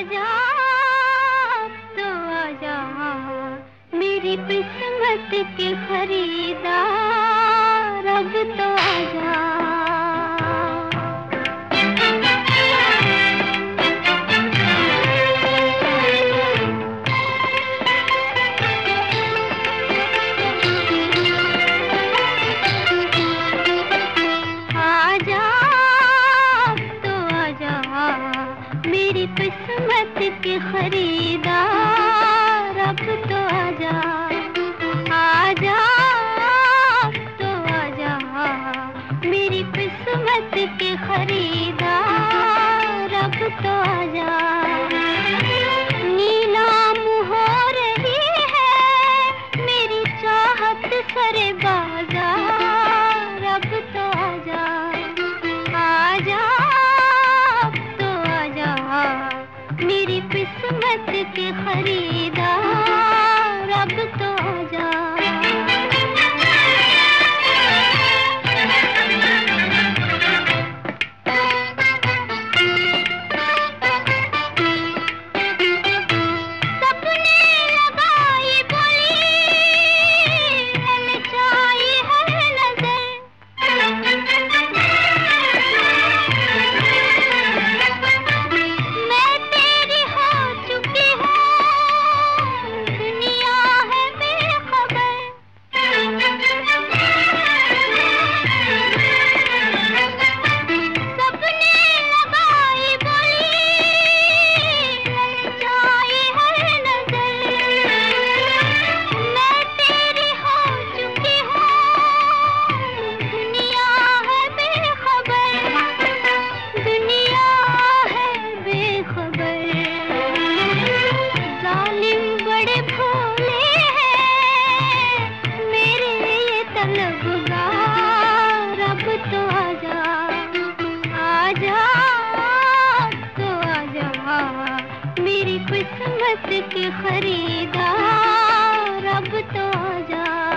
आजा तो आजा मेरी किस्मत के खरीदार, अब तो आजा। आजा तो आजा मेरी किस्मत के खरीदार, अब तो आजा। आजा तो आजा मेरी किस्मत के खरीदार, अब तो आजा। नीलाम हो रही है मेरी चाहत सरे बाजार, अब तो आजा। आजा तो आजा मेरी किस्मत के खरीदार, अब तो आजा। मेरी किस्मत के खरीदार, अब तो आजा।